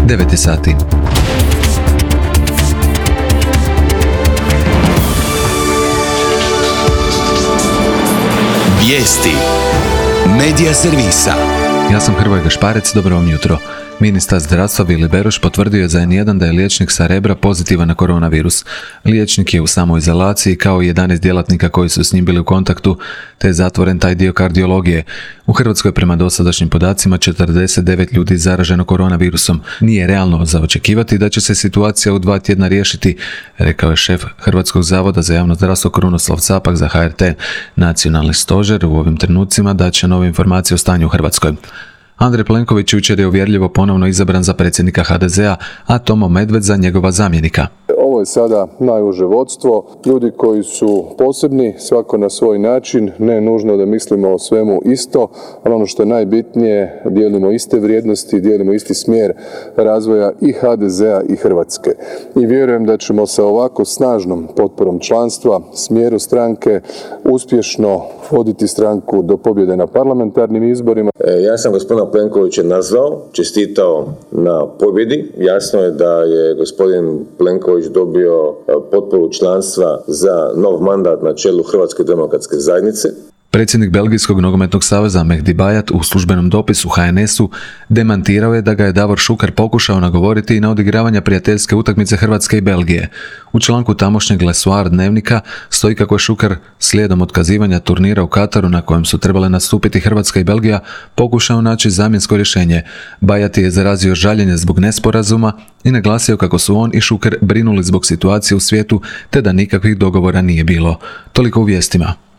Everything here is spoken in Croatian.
9 je sati. Vijesti Medija servisa. Ja sam Hrvoje Gašparec, dobro vam jutro. Ministar zdravstva Vili Beroš potvrdio je za N1 da je liječnik sa Rebra pozitivan na koronavirus. Liječnik je u samoizolaciji kao i 11 djelatnika koji su s njim bili u kontaktu, te je zatvoren taj dio kardiologije. U Hrvatskoj prema dosadašnjim podacima 49 ljudi zaraženo koronavirusom. Nije realno za očekivati da će se situacija u 2 tjedna riješiti, rekao je šef Hrvatskog zavoda za javno zdravstvo Krunoslav Capak za HRT. Nacionalni stožer u ovim trenucima daće nove informacije o stanju u Hrvatskoj. Andrej Plenković jučer je uvjerljivo ponovno izabran za predsjednika HDZ-a, a Tomo Medved za njegova zamjenika. Ovo je sada najuže vodstvo, ljudi koji su posebni, svako na svoj način, ne nužno da mislimo o svemu isto, ali ono što je najbitnije, dijelimo iste vrijednosti, dijelimo isti smjer razvoja i HDZ-a i Hrvatske. I vjerujem da ćemo sa ovako snažnom potporom članstva, smjeru stranke, uspješno voditi stranku do pobjede na parlamentarnim izborima. Ja sam gospodina Plenkovića nazvao, čestitao na pobjedi. Jasno je da je gospodin Plenković dobio potporu članstva za nov mandat na čelu Hrvatske demokratske zajednice. Predsjednik Belgijskog nogometnog saveza Mehdi Bajat u službenom dopisu HNS-u demantirao je da ga je Davor Šuker pokušao nagovoriti na odigravanja prijateljske utakmice Hrvatske i Belgije. U članku tamošnjeg Le Soir dnevnika stoji kako je Šuker slijedom otkazivanja turnira u Kataru na kojem su trebale nastupiti Hrvatska i Belgija pokušao naći zamjensko rješenje. Bajat je izrazio žaljenje zbog nesporazuma i naglasio kako su on i Šuker brinuli zbog situacije u svijetu te da nikakvih dogovora nije bilo. Toliko u vijestima.